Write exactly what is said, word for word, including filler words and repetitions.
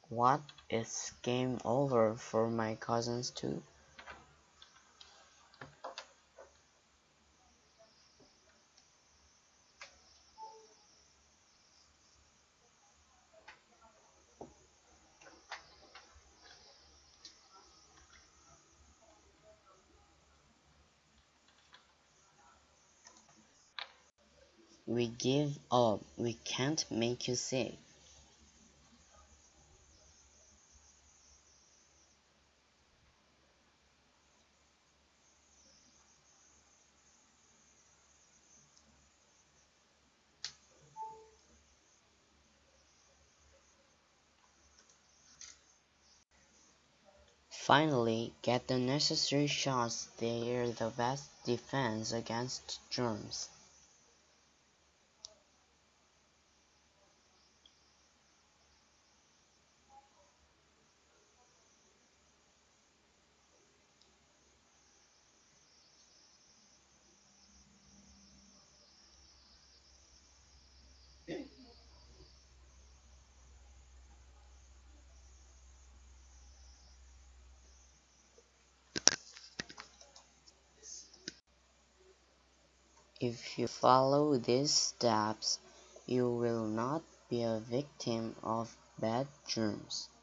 What, is game over for my cousins too? We give up, we can't make you sick. Finally, get the necessary shots, they're the best defense against germs. If you follow these steps, you will not be a victim of bad germs.